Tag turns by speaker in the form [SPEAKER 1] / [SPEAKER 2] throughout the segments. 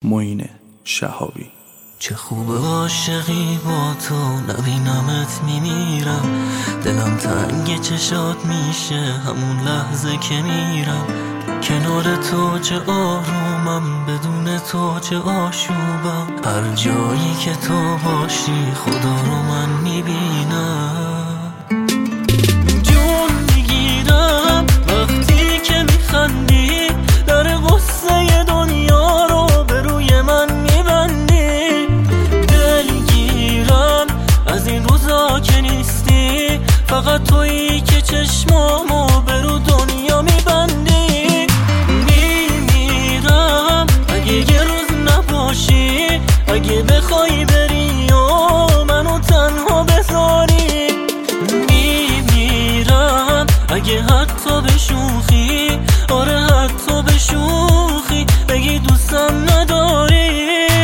[SPEAKER 1] معین شهابی.
[SPEAKER 2] چه خوب عاشقی با تو، نبینمت میمیرم، دلم تنگ چشات میشه همون لحظه که میرم. کنار تو چه آرومم، بدون تو چه آشوبم، هر جایی که تو باشی خدا رو من میبینم. جون میگیرم وقتی که میخندی، در غصه دنیا رو به روی من میبندی. دلگیرم از این روزا که نیستی، فقط تویی که چشمامو به رو دنیا میبندی. میمیرم اگه یه روز نباشی، اگه بخوای بری و منو تنها بذاری. میمیرم اگه حتی به شوخی، آره حتی به شوخی بگی دوستم نداری.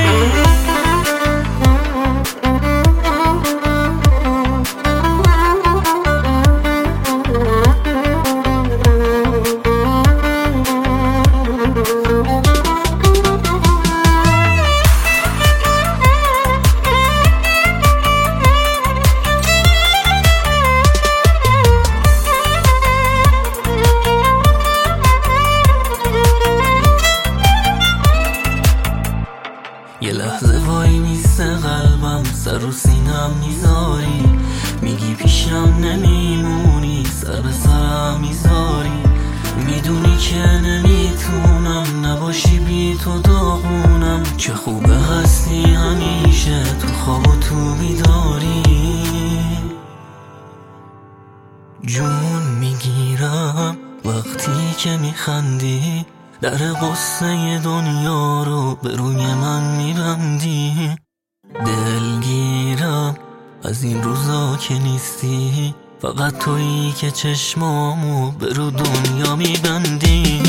[SPEAKER 2] یه لحظه وای میسته قلبم، سر و سینم میذاری، میگی پیشم نمیمونی، سر به سرم میذاری. میدونی که نمیتونم نباشی بی تو داغونم، چه خوبه هستی همیشه تو خواب و تو بیداری. جون میگیرم وقتی که میخندی، در غصه دنیا رو به روی من میبندی. دلگیرم از این روزا که نیستی، فقط تویی که چشمامو به رو دنیا میبندی.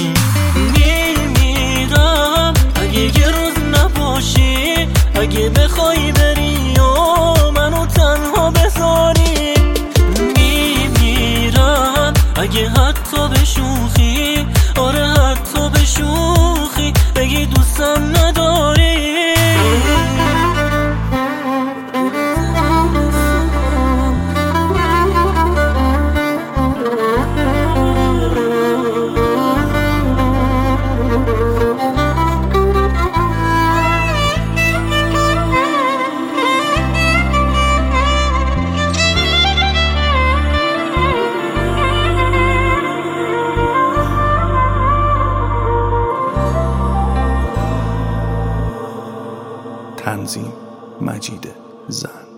[SPEAKER 2] میمیرم اگه یه روز نباشی، اگه بخوای بری و منو تنها بذاری. میمیرم اگه حتی به شوخی، آره حتی به شوخی بگی دوستم نداری.
[SPEAKER 1] تنظیم مجید زن.